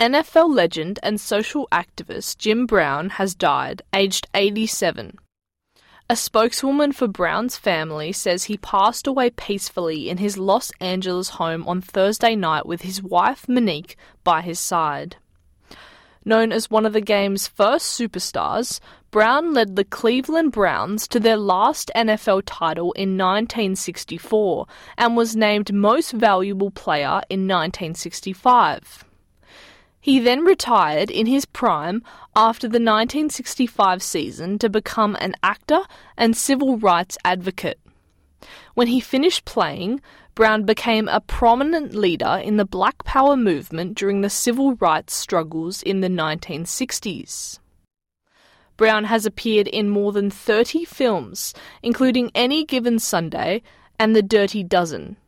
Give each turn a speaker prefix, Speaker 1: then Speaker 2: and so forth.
Speaker 1: NFL legend and social activist Jim Brown has died, aged 87. A spokeswoman for Brown's family says he passed away peacefully in his Los Angeles home on Thursday night with his wife Monique by his side. Known as one of the game's first superstars, Brown led the Cleveland Browns to their last NFL title in 1964 and was named Most Valuable Player in 1965. He then retired in his prime after the 1965 season to become an actor and civil rights advocate. When he finished playing, Brown became a prominent leader in the Black Power movement during the civil rights struggles in the 1960s. Brown has appeared in more than 30 films, including Any Given Sunday and The Dirty Dozen.